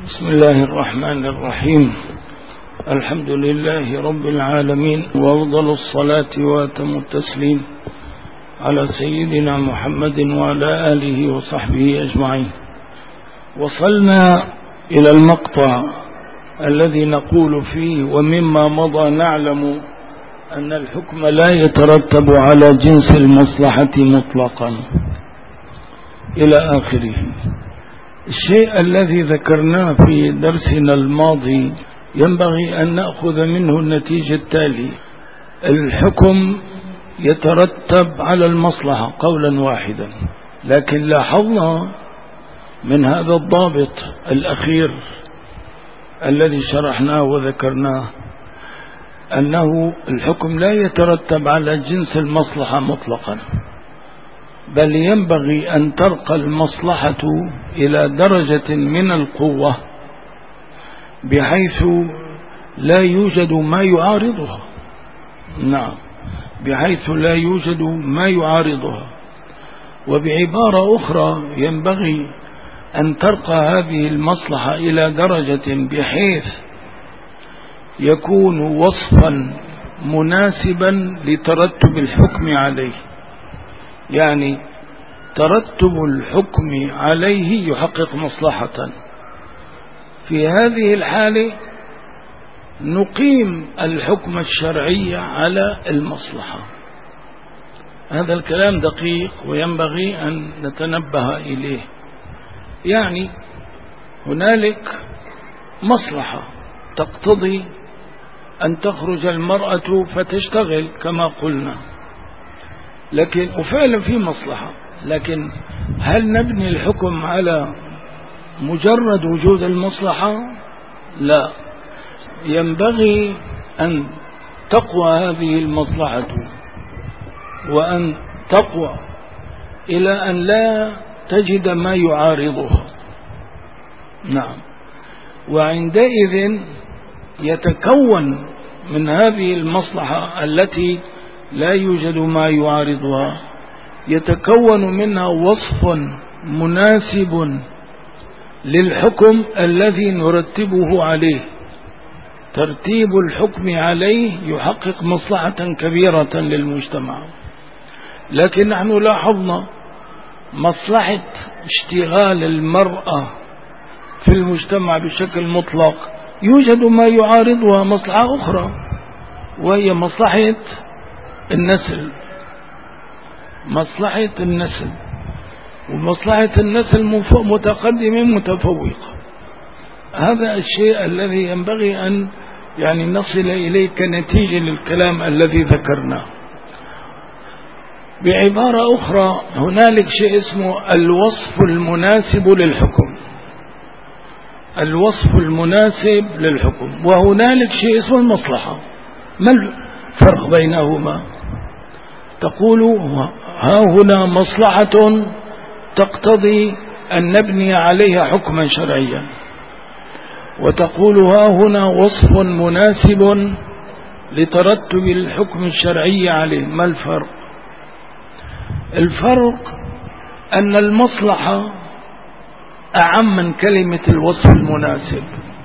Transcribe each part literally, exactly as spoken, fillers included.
بسم الله الرحمن الرحيم. الحمد لله رب العالمين، وأفضل الصلاة وأتم التسليم على سيدنا محمد وعلى آله وصحبه أجمعين. وصلنا إلى المقطع الذي نقول فيه: ومما مضى نعلم أن الحكم لا يترتب على جنس المصلحة مطلقا، إلى آخره. الشيء الذي ذكرناه في درسنا الماضي ينبغي أن نأخذ منه النتيجة التالية: الحكم يترتب على المصلحة قولا واحدا، لكن لاحظنا من هذا الضابط الأخير الذي شرحناه وذكرناه أنه الحكم لا يترتب على جنس المصلحة مطلقا، بل ينبغي أن ترقى المصلحة إلى درجة من القوة بحيث لا يوجد ما يعارضها. نعم، بحيث لا يوجد ما يعارضها. وبعبارة أخرى، ينبغي أن ترقى هذه المصلحة إلى درجة بحيث يكون وصفا مناسبا لترتب الحكم عليه، يعني ترتب الحكم عليه يحقق مصلحة. في هذه الحالة نقيم الحكم الشرعي على المصلحة. هذا الكلام دقيق وينبغي أن نتنبه إليه. يعني هنالك مصلحة تقتضي أن تخرج المرأة فتشتغل كما قلنا، لكن وفعلا في مصلحة، لكن هل نبني الحكم على مجرد وجود المصلحة؟ لا، ينبغي أن تقوى هذه المصلحة وأن تقوى إلى أن لا تجد ما يعارضها. نعم، وعندئذ يتكون من هذه المصلحة التي لا يوجد ما يعارضها، يتكون منها وصف مناسب للحكم الذي نرتبه عليه. ترتيب الحكم عليه يحقق مصلحة كبيرة للمجتمع. لكن نحن لاحظنا مصلحة اشتغال المرأة في المجتمع بشكل مطلق يوجد ما يعارضها مصلحة أخرى، وهي مصلحة النسل. مصلحة النسل ومصلحة النسل متقدمة متفوقة. هذا الشيء الذي ينبغي أن يعني نصل إليه كنتيجة للكلام الذي ذكرناه. بعبارة أخرى، هنالك شيء اسمه الوصف المناسب للحكم. الوصف المناسب للحكم، وهنالك شيء اسمه المصلحة. ما الفرق بينهما؟ تقول ها هنا مصلحة تقتضي أن نبني عليها حكما شرعيا، وتقول ها هنا وصف مناسب لترتب الحكم الشرعي عليه. ما الفرق؟ الفرق أن المصلحة أعم من كلمة الوصف المناسب.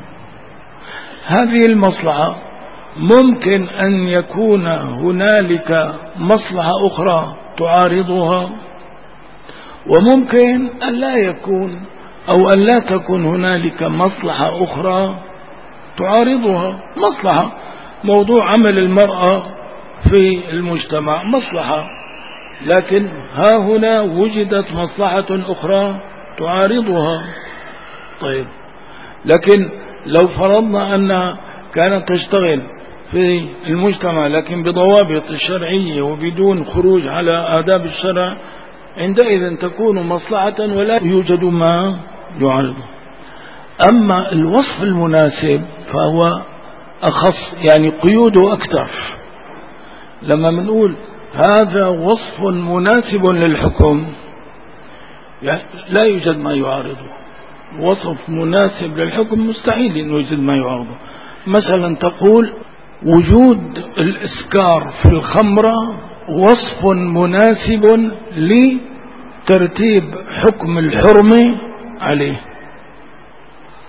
هذه المصلحة ممكن أن يكون هنالك مصلحة أخرى تعارضها، وممكن أن لا يكون أو أن لا تكون هنالك مصلحة أخرى تعارضها. مصلحة موضوع عمل المرأة في المجتمع مصلحة، لكن ها هنا وجدت مصلحة أخرى تعارضها. طيب، لكن لو فرضنا أن كانت تشتغل في المجتمع لكن بضوابط الشرعية وبدون خروج على آداب الشرع، عندئذ تكون مصلحة ولا يوجد ما يعارضه. أما الوصف المناسب فهو أخص، يعني قيوده أكثر. لما بنقول هذا وصف مناسب للحكم، يعني لا يوجد ما يعارضه. وصف مناسب للحكم مستحيل أن يوجد ما يعارضه. مثلا تقول وجود الإسكار في الخمرة وصف مناسب لترتيب حكم الحرمة عليه.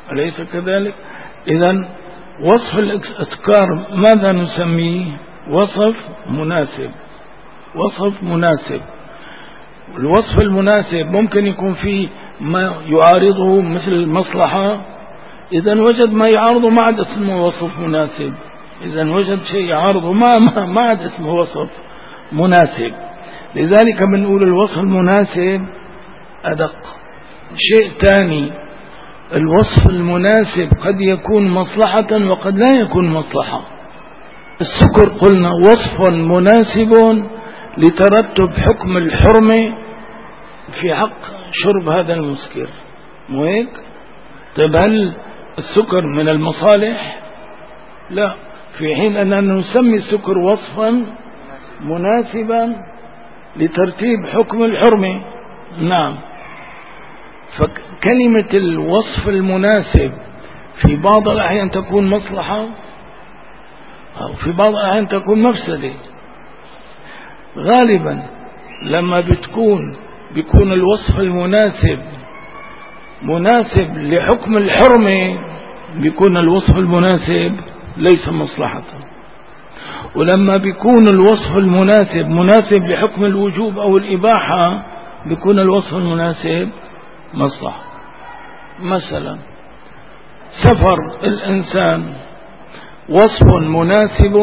أليس كذلك؟ إذن وصف الإذكار ماذا نسميه؟ وصف مناسب. وصف مناسب. الوصف المناسب ممكن يكون فيه ما يعارضه مثل المصلحة، إذن وجد ما يعارضه ما عاد اسمه وصف مناسب. إذن وجد شيء يعارضه ما ما عاد اسمه وصف مناسب. لذلك بنقول الوصف المناسب أدق. شيء ثاني، الوصف المناسب قد يكون مصلحة وقد لا يكون مصلحة. السكر قلنا وصف مناسب لترتب حكم الحرمة في حق شرب هذا المسكر، مو هيك؟ طيب هل السكر من المصالح؟ لا، في حين أننا نسمي السكر وصفا مناسبا لترتيب حكم الحرمة. نعم. فكلمة الوصف المناسب في بعض الأحيان تكون مصلحة أو في بعض الأحيان تكون مفسدة. غالبا لما بتكون بيكون الوصف المناسب مناسب لحكم الحرمة بيكون الوصف المناسب ليس مصلحة، ولما بيكون الوصف المناسب مناسب لحكم الوجوب أو الإباحة بيكون الوصف المناسب مصلحة. مثلا سفر الإنسان وصف مناسب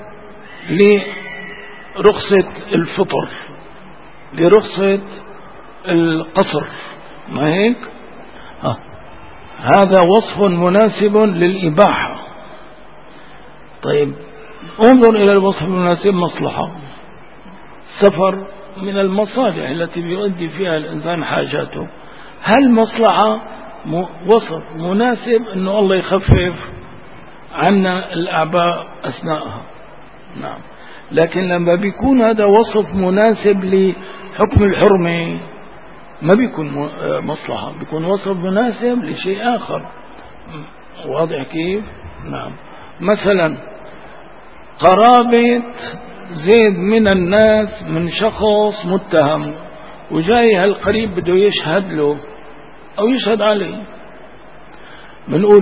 لرخصة الفطر، لرخصة القصر، ما هيك؟ ها. هذا وصف مناسب للإباحة. طيب انظر إلى الوصف المناسب مصلحة. السفر من المصالح التي بيؤدي فيها الإنسان حاجاته. هل مصلحة وصف مناسب أنه الله يخفف عنا الأعباء أثناءها؟ نعم. لكن لما بيكون هذا وصف مناسب لحكم الحرمة ما بيكون مصلحة، بيكون وصف مناسب لشيء آخر. واضح كيف؟ نعم. مثلا قرابة زيد من الناس من شخص متهم، وجاي هالقريب بده يشهد له أو يشهد عليه، بنقول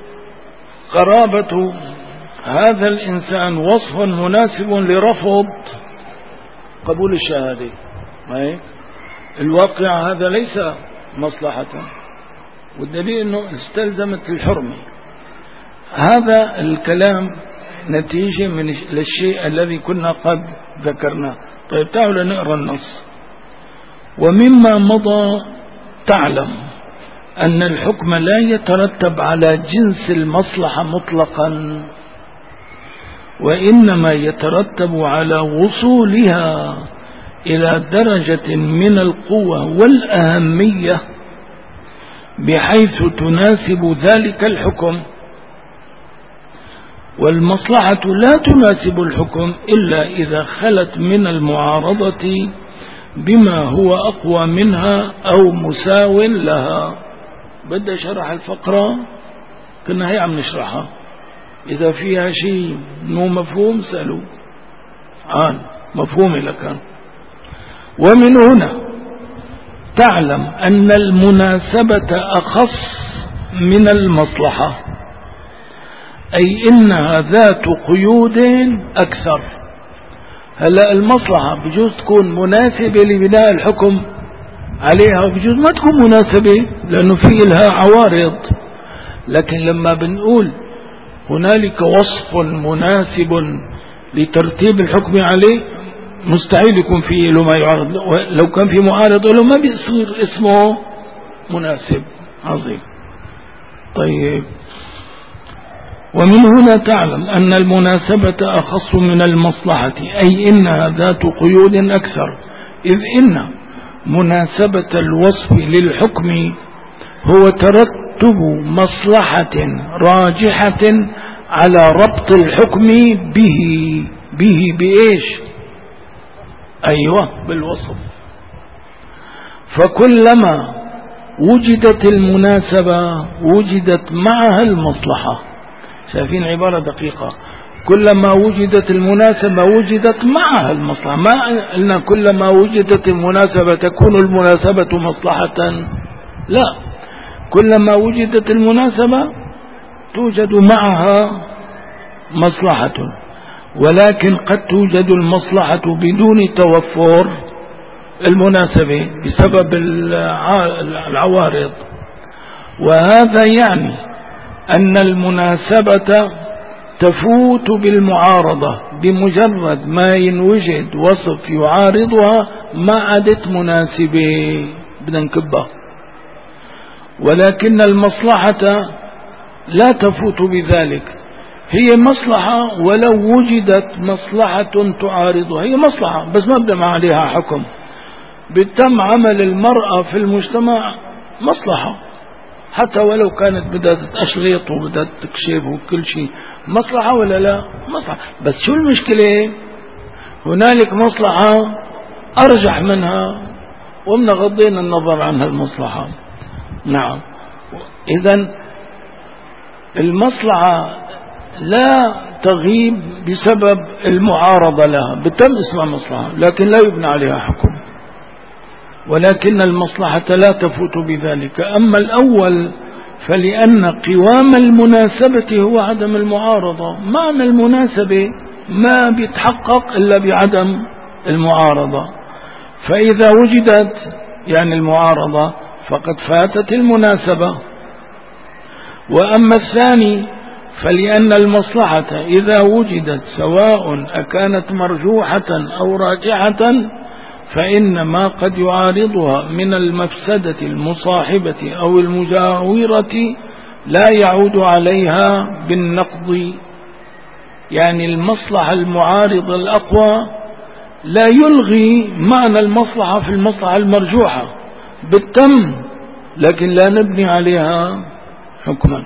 قرابة هذا الإنسان وصف مناسب لرفض قبول الشهادة. الواقع هذا ليس مصلحة، والدليل أنه استلزمت الحرمة. هذا الكلام نتيجة من الشيء الذي كنا قد ذكرناه. طيب تعالوا نقرأ النص. ومما مضى تعلم أن الحكم لا يترتب على جنس المصلحة مطلقا، وإنما يترتب على وصولها إلى درجة من القوة والأهمية بحيث تناسب ذلك الحكم، والمصلحة لا تناسب الحكم إلا إذا خلت من المعارضة بما هو أقوى منها أو مساو لها. بدأ شرح الفقرة كنا هي عم نشرحها، إذا فيها شيء مو مفهوم سألوا عن مفهوم لكان. ومن هنا تعلم أن المناسبة أخص من المصلحة، أي إنها ذات قيود أكثر. هلا المصلحة بجوز تكون مناسبة لبناء الحكم عليها، وبجوز ما تكون مناسبة لأنه في لها عوارض. لكن لما بنقول هنالك وصف مناسب لترتيب الحكم عليه مستحيل يكون فيه له ما يعارض، لو كان في معارض له ما بيصير اسمه مناسب. عظيم. طيب ومن هنا تعلم أن المناسبة أخص من المصلحة، أي إنها ذات قيود أكثر، إذ إن مناسبة الوصف للحكم هو ترتب مصلحة راجحة على ربط الحكم به به بإيش؟ أيوة بالوصف. فكلما وجدت المناسبة وجدت معها المصلحة. شايفين عبارة دقيقة، كلما وجدت المناسبة وجدت معها المصلحة. ما قلنا كلما وجدت المناسبة تكون المناسبة مصلحة، لا، كلما وجدت المناسبة توجد معها مصلحة، ولكن قد توجد المصلحة بدون توفر المناسبة بسبب العوارض. وهذا يعني أن المناسبة تفوت بالمعارضة، بمجرد ما ينوجد وصف يعارضها ما عادت مناسبة بدنا نكبها. ولكن المصلحة لا تفوت بذلك، هي مصلحة ولو وجدت مصلحة تعارضها، هي مصلحة بس ما بدنا عليها حكم. بتم عمل المرأة في المجتمع مصلحة، حتى ولو كانت بدها تشغيط وبدها تكشف وكل شيء، مصلحة ولا لا؟ مصلحة. بس شو المشكلة؟ هنالك مصلحة أرجح منها ومن غضين النظر عن هالمصلحة. نعم. إذن المصلحة لا تغيب بسبب المعارضة لها، بتم اسمها مصلحة لكن لا يبنى عليها حكم، ولكن المصلحة لا تفوت بذلك. أما الأول فلأن قوام المناسبة هو عدم المعارضة، معنى المناسبة ما بيتحقق إلا بعدم المعارضة، فإذا وجدت يعني المعارضة فقد فاتت المناسبة. وأما الثاني فلأن المصلحة إذا وجدت سواء أكانت مرجوحة أو راجحة فإن ما قد يعارضها من المفسدة المصاحبة أو المجاورة لا يعود عليها بالنقض، يعني المصلحة المعارضة الأقوى لا يلغي معنى المصلحة في المصلحة المرجوحة بالتم، لكن لا نبني عليها حكما.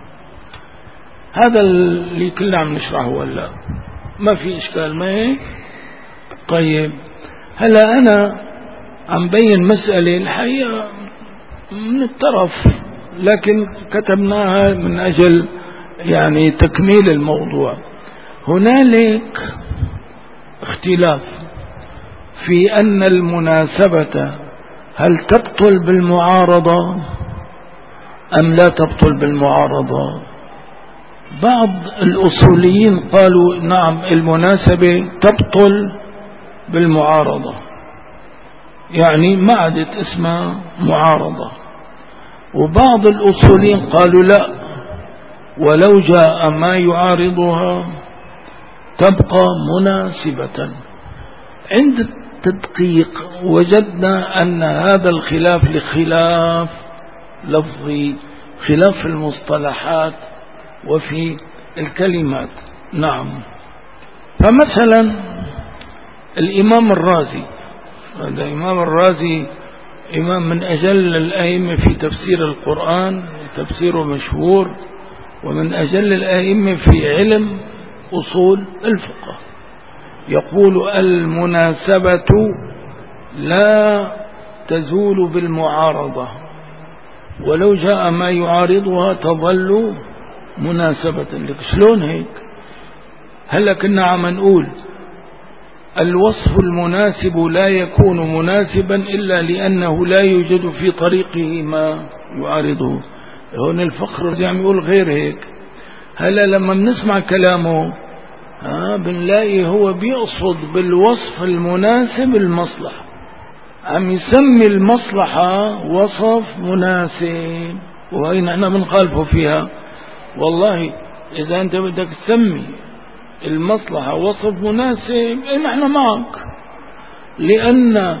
هذا اللي كلنا عم نشرحه ولا ما في إشكال؟ ما هيك؟ طيب هلا أنا عم بين مسألة الحقيقة من الطرف، لكن كتبناها من أجل يعني تكميل الموضوع. هنالك اختلاف في أن المناسبة هل تبطل بالمعارضة أم لا تبطل بالمعارضة. بعض الأصوليين قالوا نعم المناسبة تبطل بالمعارضة، يعني ما عادت اسمها معارضة. وبعض الأصوليين قالوا لا، ولو جاء ما يعارضها تبقى مناسبة. عند التدقيق وجدنا أن هذا الخلاف لخلاف لفظي، خلاف المصطلحات وفي الكلمات. نعم. فمثلا الإمام الرازي، هذا الإمام الرازي إمام من أجل الأئمة في تفسير القرآن، تفسيره مشهور، ومن أجل الأئمة في علم أصول الفقه. يقول المناسبة لا تزول بالمعارضة، ولو جاء ما يعارضها تظل مناسبة. لك شلون هيك؟ هلا كنا عم نقول الوصف المناسب لا يكون مناسبا إلا لأنه لا يوجد في طريقه ما يعارضه. هون الفقر عم يقول غير هيك. هلا لما بنسمع كلامه ها بنلاقي هو بيقصد بالوصف المناسب المصلحة، عم يسمي المصلحة وصف مناسب، وهي نحن بنخالفه فيها. والله إذا أنت بدك تسمي المصلحة وصف مناسب نحن معك، لأن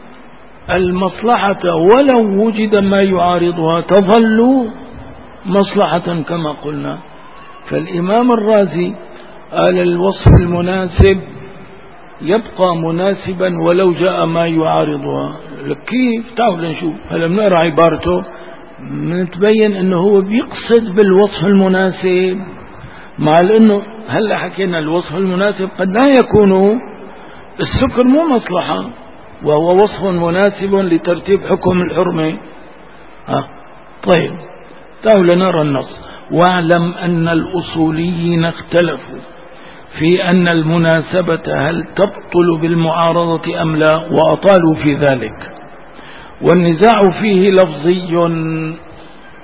المصلحة ولو وجد ما يعارضها تظل مصلحة كما قلنا. فالإمام الرازي قال الوصف المناسب يبقى مناسبا ولو جاء ما يعارضها. كيف؟ تعالوا نشوف. هلا بنقرأ عبارته نتبين انه هو بيقصد بالوصف المناسب، مع انه هلا حكينا الوصف المناسب قد لا يكون السكر مو مصلحة، وهو وصف مناسب لترتيب حكم الحرمة. ها طيب تعالوا نرى النص. واعلم أن الأصوليين اختلفوا في أن المناسبة هل تبطل بالمعارضة أم لا، وأطالوا في ذلك، والنزاع فيه لفظي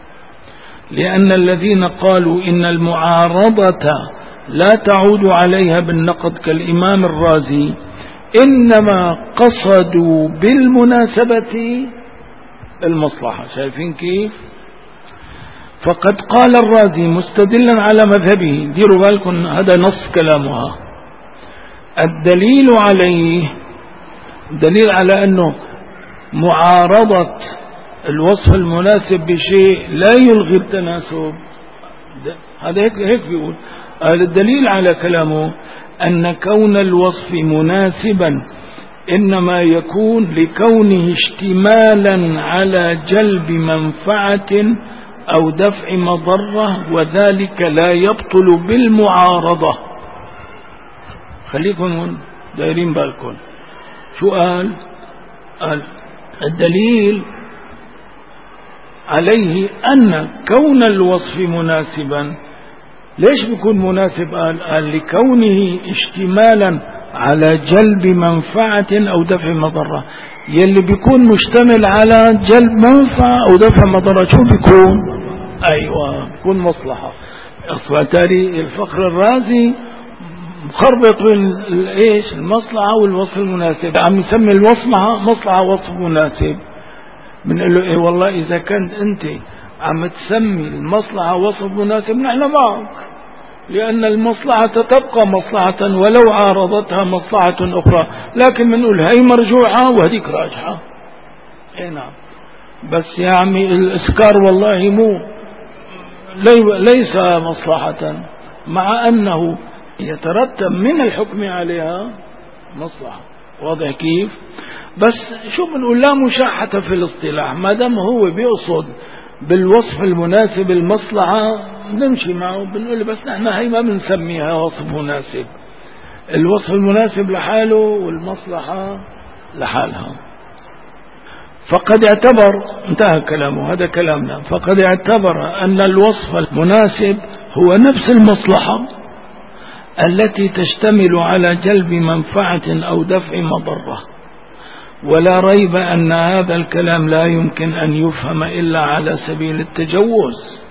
لأن الذين قالوا إن المعارضة لا تعود عليها بالنقد كالإمام الرازي إنما قصدوا بالمناسبة المصلحة. شايفين كيف؟ فقد قال الرازي مستدلا على مذهبه، ديروا بالكم هذا نص كلامها، الدليل عليه دليل على أنه معارضة الوصف المناسب بشيء لا يلغي التناسب. هذا هيك هيك بيقول. الدليل على كلامه أن كون الوصف مناسبا إنما يكون لكونه اشتمالا على جلب منفعة أو دفع مضرة، وذلك لا يبطل بالمعارضة. خليكم دايرين بالكم شو قال؟ قال الدليل عليه أن كون الوصف مناسبا. ليش بيكون مناسب؟ قال, قال لكونه اشتمالا على جلب منفعة أو دفع مضرة. يلي بيكون مشتمل على جلب منفعة أو دفع مضرة شو بيكون؟ أيوة بيكون مصلحة. أصلا تالي الفخر الرازي مخربط بين ايش المصلحة والوصف المناسب، عم يسمي المصلحة مصلحة وصف مناسب. بنقول له ايه والله اذا كنت انت عم تسمي المصلحة وصف مناسب نحن معك، لأن المصلحة تبقى مصلحة ولو عارضتها مصلحة أخرى، لكن بنقول هي مرجوحة وهذيك راجحة. اي نعم، بس يا عمي الإسكار والله مو ليس مصلحة، مع أنه يترتب من الحكم عليها مصلحة. واضح كيف؟ بس شو بنقول؟ لا مشاحة في الاصطلاح، ما دام هو بيقصد بالوصف المناسب المصلحة نمشي معه، بنقول بس نحن هي ما بنسميها وصف مناسب، الوصف المناسب لحاله والمصلحة لحالها. فقد اعتبر، انتهى كلامه، هذا كلامنا، فقد اعتبر أن الوصف المناسب هو نفس المصلحة التي تشتمل على جلب منفعة أو دفع مضرة. ولا ريب أن هذا الكلام لا يمكن أن يفهم إلا على سبيل التجوز،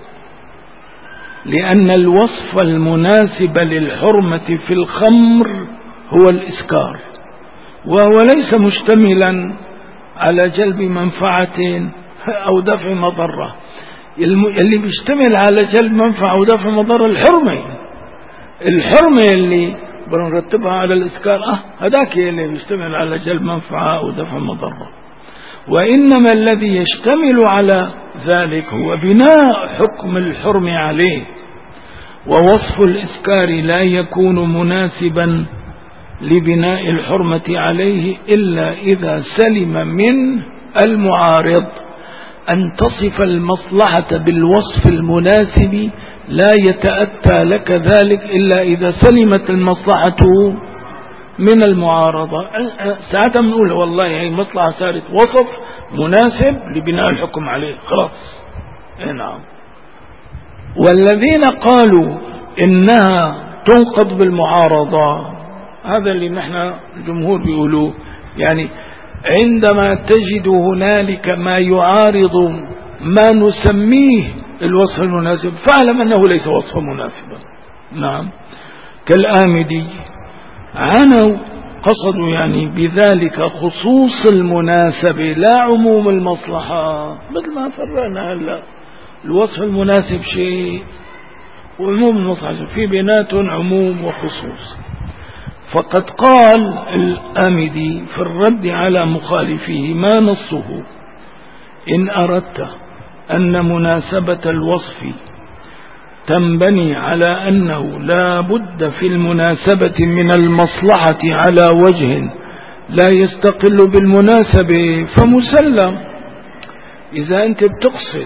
لأن الوصف المناسب للحرمة في الخمر هو الإسكار، وهو ليس مشتملا على جلب منفعة أو دفع مضرة. اللي بيشتمل على جلب منفعة أو دفع مضرة الحرمة، الحرمة اللي بنرتبها على الإسكار أه هذاك اللي يشتمل على جلب منفعة أو دفع مضرة. وإنما الذي يشتمل على ذلك هو بناء حكم الحرم عليه، ووصف الإسكار لا يكون مناسبا لبناء الحرمة عليه إلا إذا سلم من المعارض أن تصف المصلحة بالوصف المناسب، لا يتأتى لك ذلك إلا إذا سلمت المصلحة من المعارضة. ساعتها بنقول والله هي مصلحة صارت وصف مناسب لبناء الحكم عليه خلاص. نعم. والذين قالوا إنها تنقض بالمعارضة، هذا اللي نحن الجمهور بيقولوه، يعني عندما تجد هنالك ما يعارض ما نسميه الوصف المناسب فاعلم أنه ليس وصفا مناسبا. نعم. كالآمدي عنوا قصدوا يعني بذلك خصوص المناسبة لا عموم المصلحة، مثل ما فرقنا هلا الوصف المناسب شيء وعموم المصلحة في بيناتهم عموم وخصوص. فقد قال الآمدي في الرد على مخالفيه ما نصه: إن أردت أن مناسبة الوصف تنبني على أنه لا بد في المناسبة من المصلحة على وجه لا يستقل بالمناسبة فمسلم. إذا أنت بتقصد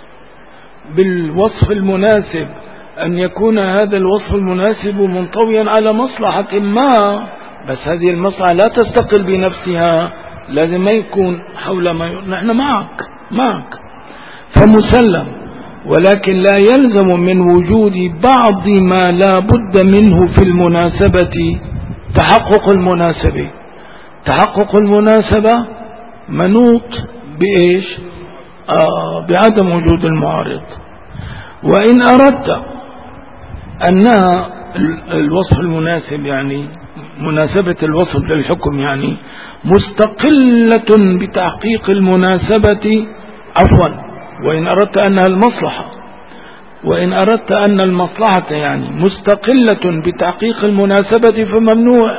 بالوصف المناسب أن يكون هذا الوصف المناسب منطويا على مصلحة ما، بس هذه المصلحة لا تستقل بنفسها، لازم ما يكون حول ما ي... نحن معك معك فمسلم، ولكن لا يلزم من وجود بعض ما لا بد منه في المناسبة تحقق المناسبة. تحقق المناسبة منوط بإيش؟ آه بعدم وجود المعارض. وإن أردت أنها الوصف المناسب يعني مناسبة الوصف للحكم يعني مستقلة بتحقيق المناسبة، عفوا وإن أردت أنها المصلحة وإن أردت أن المصلحة يعني مستقلة بتحقيق المناسبة فممنوع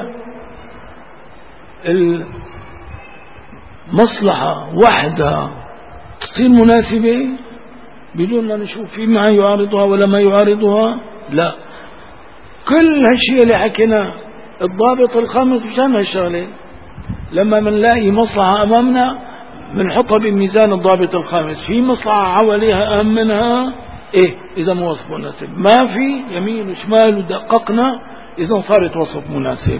المصلحة وحدها تصير مناسبة بدون ما نشوف في ما يعارضها ولا ما يعارضها. لا، كل هالشيء اللي حكينا الضابط الخامس مشان هالشغله لما منلاقي مصلحة أمامنا بنحطها بميزان الضابط الخامس، في مصلحة حواليها أهم منها إيه إذا مو وصف مناسب، ما في يمين وشمال ودققنا إذا صارت وصف مناسب.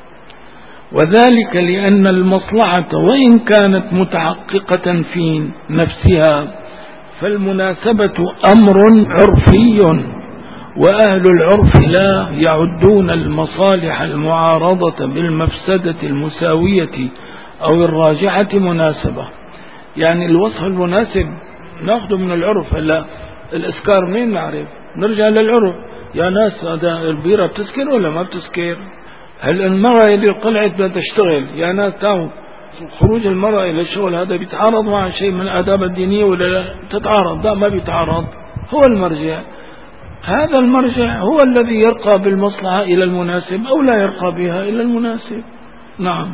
وذلك لأن المصلحة وإن كانت متحققة في نفسها فالمناسبة أمر عرفي، وأهل العرف لا يعدون المصالح المعارضة بالمفسدة المساوية أو الراجحة مناسبة. يعني الوصف المناسب ناخذه من العرف. هلا الإسكار مين نعرف؟ نرجع للعرف. يا ناس هذا البيرة بتسكر ولا ما بتسكر؟ هل المرأة اللي طلعت بدها تشتغل يا ناس تاو خروج المرأة إلى الشغل هذا بيتعارض مع شيء من الآداب الدينية ولا لا؟ تتعارض؟ لا ما بيتعارض. هو المرجع، هذا المرجع هو الذي يرقى بالمصلحة إلى المناسب أو لا يرقى بها إلى المناسب. نعم.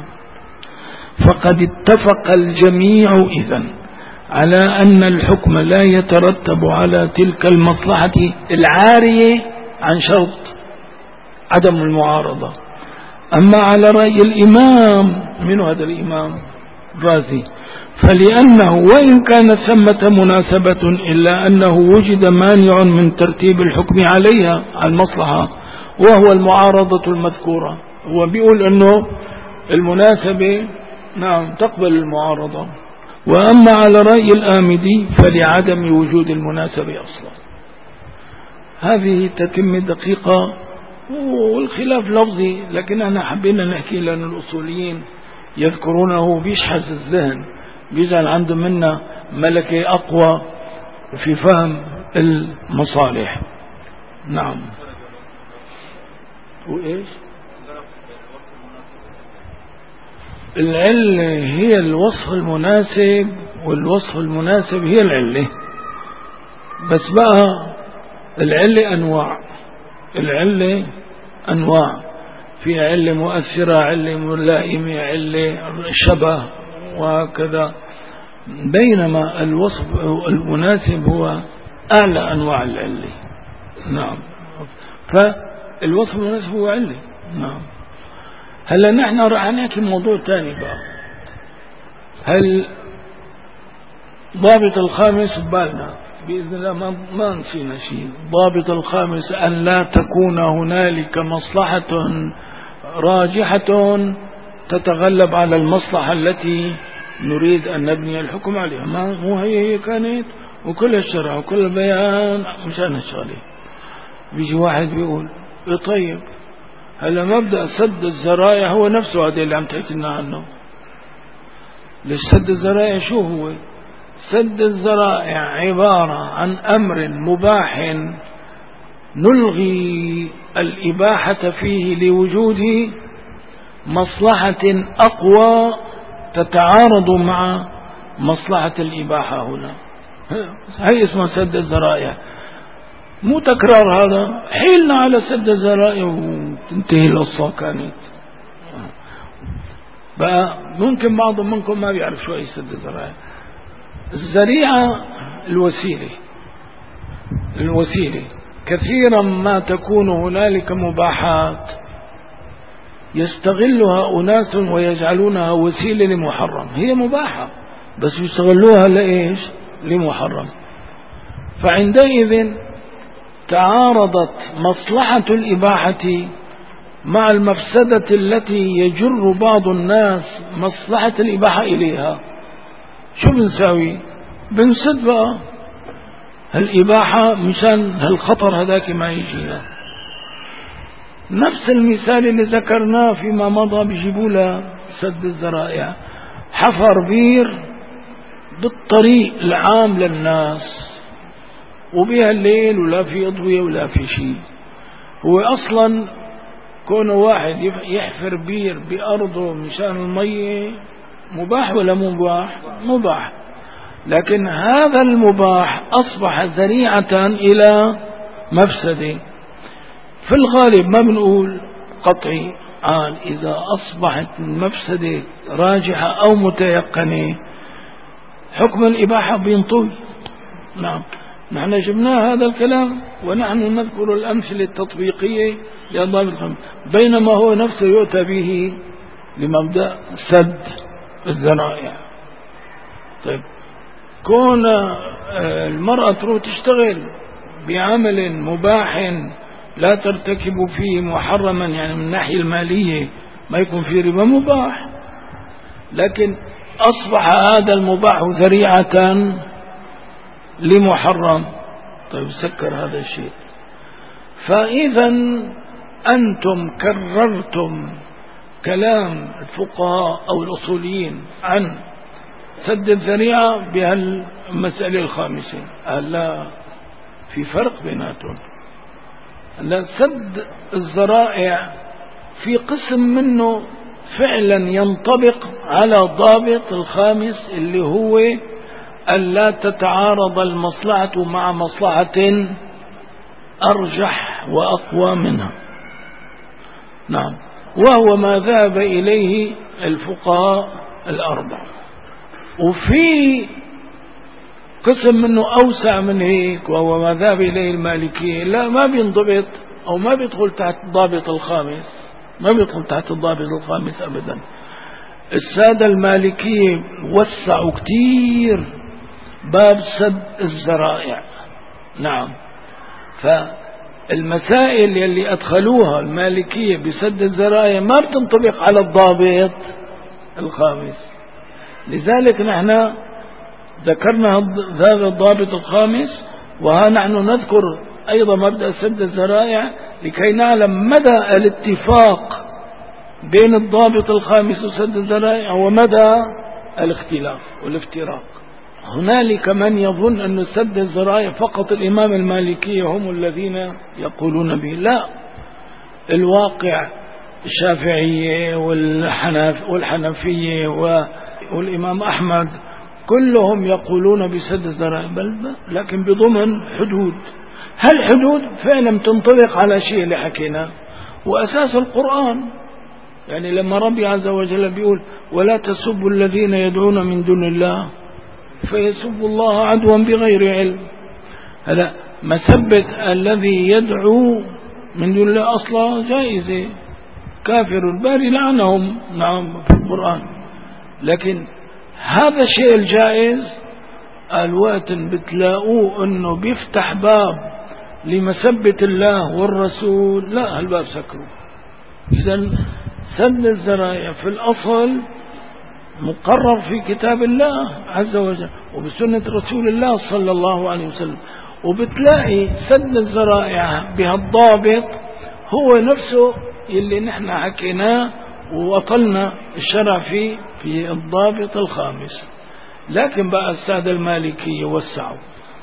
فقد اتفق الجميع إذن على أن الحكم لا يترتب على تلك المصلحة العارية عن شرط عدم المعارضة. أما على رأي الإمام، من هذا الإمام الرازي، فلأنه وإن كانت ثمة مناسبة إلا أنه وجد مانع من ترتيب الحكم عليها على المصلحة وهو المعارضة المذكورة. هو بيقول أنه المناسبة نعم تقبل المعارضة. وأما على رأي الآمدي فلعدم وجود المناسبة أصلا. هذه تتم دقيقة والخلاف لفظي، لكن احنا حبينا نحكي لأن الأصوليين يذكرونه بيشحذ الذهن، بيجعل عنده منا ملكة أقوى في فهم المصالح. نعم. وإيش العلة؟ هي الوصف المناسب، والوصف المناسب هي العلة. بس بقى العلة أنواع، العلة أنواع، في علة مؤثرة، علة ملائمة، علة شبه وكذا، بينما الوصف المناسب هو أعلى أنواع العلة. نعم. فالوصف المناسب هو علة. نعم. هلا نحن راح نحكي موضوع ثاني بقى. هل ضابط الخامس ببالنا بإذن الله ما ما نسينا شيء. ضابط الخامس أن لا تكون هنالك مصلحة راجحة تتغلب على المصلحة التي نريد أن نبني الحكم عليها. ما مو هي هي كانت وكل الشرع وكل البيان مشان الشغله. بيجي واحد بيقول طيب هلا مبدأ سد الذرائع هو نفسه هذا اللي عم تحكي لنا عنه. ليش سد الذرائع؟ شو هو سد الذرائع؟ عبارة عن أمر مباح نلغي الإباحة فيه لوجود مصلحة أقوى تتعارض مع مصلحة الإباحة. هنا هي اسمها سد الذرائع. مو تكرار هذا، حيلنا على سد الذرائع وتنتهي القصة. كانت بقى ممكن بعض منكم ما بيعرف شو هي سد الذرائع. الذريعة الوسيلة، الوسيلة كثيرا ما تكون هنالك مباحات يستغلها أناس ويجعلونها وسيلة لمحرم. هي مباحة بس يستغلوها لإيش؟ لمحرم. فعندئذ تعارضت مصلحة الإباحة مع المفسدة التي يجر بعض الناس مصلحة الإباحة إليها. شو بنساوي؟ بنسد بقى هالإباحة مشان هالخطر هذاك ما يجينا. نفس المثال اللي ذكرناه فيما مضى بيجيبوا له سد الذرائع. حفر بير بالطريق العام للناس وبها الليل ولا في أضوية ولا في شيء. هو أصلا كون واحد يحفر بير بأرضه مشان المية مباح ولا مباح؟ مباح. لكن هذا المباح أصبح ذريعة إلى مفسده. في الغالب ما بنقول قطعي، قال إذا أصبحت المفسدة راجحة أو متيقنة حكم الإباحة بينطوي. نعم، نحن جبنا هذا الكلام ونحن نذكر الأمثلة التطبيقية لأضراب الخمس، بينما هو نفسه يؤتى به لمبدأ سد الذرائع. طيب، كون المرأة تروح تشتغل بعمل مباح لا ترتكب فيه محرما، يعني من الناحية المالية ما يكون فيه ربا، مباح، لكن أصبح هذا المباح ذريعة لمحرم. طيب، سكر هذا الشيء. فإذا أنتم كررتم كلام الفقهاء أو الأصوليين عن سد الذريعة بهالمسألة الخامسة. لا، في فرق بيناتهم. لا، سد الذرائع في قسم منه فعلا ينطبق على ضابط الخامس اللي هو ألا تتعارض المصلحة مع مصلحة أرجح وأقوى منها. نعم، وهو ما ذهب إليه الفقهاء الأربعة. وفي قسم منه أوسع من هيك وهو ما ذهب إليه المالكية، لا، ما بينضبط أو ما بيدخل تحت الضابط الخامس، ما بيدخل تحت الضابط الخامس أبدا. السادة المالكية وسعوا كتير باب سد الذرائع. نعم، فالمسائل يلي أدخلوها المالكية بسد الذرائع ما بتنطبق على الضابط الخامس. لذلك نحن ذكرنا هذا الضابط الخامس، وها نحن نذكر أيضا مبدأ سد الذرائع لكي نعلم مدى الاتفاق بين الضابط الخامس وسد الذرائع ومدى الاختلاف والافتراق. هنالك من يظن أن سد الذرائع فقط الإمام المالكي هم الذين يقولون به. لا، الواقع الشافعية والحنف والحنفية والإمام أحمد كلهم يقولون بسد الذرائع، بل لكن بضمن حدود. هل حدود فعلا تنطبق على شيء اللي حكينا وأساس القرآن. يعني لما ربي عز وجل بيقول ولا تسبوا الذين يدعون من دون الله فيسبوا الله عدوا بغير علم، هذا مسبة الذي يدعو من دون الله أصلا جائزة، كافر الباري لعنهم نعم في القرآن. لكن هذا الشيء الجائز الوقت بتلاقوه انه بيفتح باب لمسبة الله والرسول، لا، هالباب سكروا. إذن سد الذرائع في الأصل مقرر في كتاب الله عز وجل وبسنة رسول الله صلى الله عليه وسلم، وبتلاقي سد الذرائع بهالضابط هو نفسه اللي نحن حكيناه ووصلنا الشرع فيه في الضابط الخامس. لكن بقى السادة المالكية وسعوا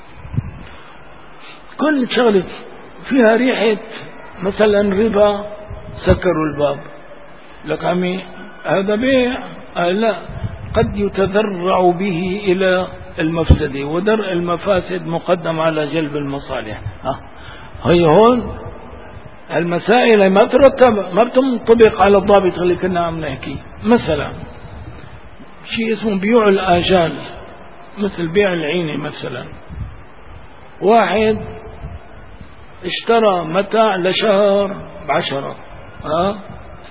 كل شغلة فيها ريحة مثلا ربا، سكروا الباب. لك عمي هذا بيع، آه لا، قد يتذرع به إلى المفسدة، ودرء المفاسد مقدم على جلب المصالح. ها هي هون المسائل ما ترتب ما بتنطبق على الضابط اللي كنا عم نحكي. مثلا شيء اسمه بيوع الآجال، مثل بيع العينة. مثلا واحد اشترى متاع لشهر بعشرة، ها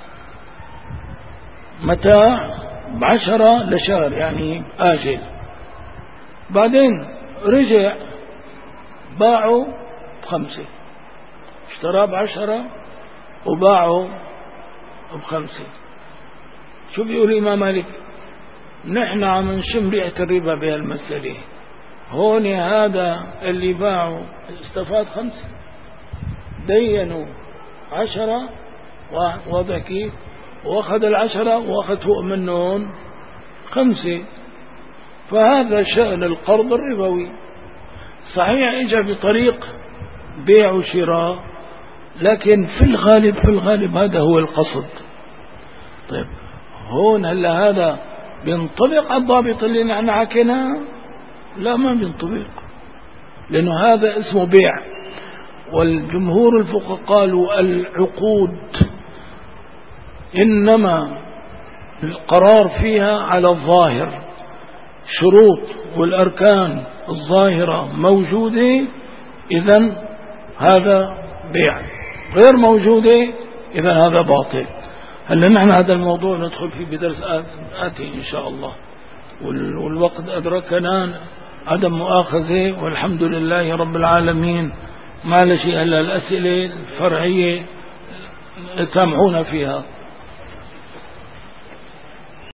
متاع بعشرة لشهر يعني آجل، بعدين رجع باعه بخمسة، اشتراه بعشرة وباعه بخمسة. شو بيقول الإمام مالك؟ نحن عم نشم ريحة الربا بهالمسألة. هون هذا اللي باعه استفاد خمسة، دينوا عشرة، واضح كيف؟ واخذ العشرة واخذ فوق منهم خمسة. فهذا شأن القرض الربوي. صحيح إجا بطريق بيع وشراء، لكن في الغالب في الغالب هذا هو القصد. طيب هون هلا هذا بينطبق على الضابط اللي نحن حكيناه؟ لا، ما بينطبق، لأنه هذا اسمه بيع. والجمهور الفقهاء قالوا العقود إنما القرار فيها على الظاهر، شروط والأركان الظاهرة موجودة، إذن هذا بيع، غير موجودة إذن هذا باطل. هلا نحن هذا الموضوع ندخل فيه بدرس آتي إن شاء الله، والوقت أدركنا عدم مؤاخذة، والحمد لله رب العالمين. ما لشيء إلا الأسئلة الفرعية سامحونا فيها.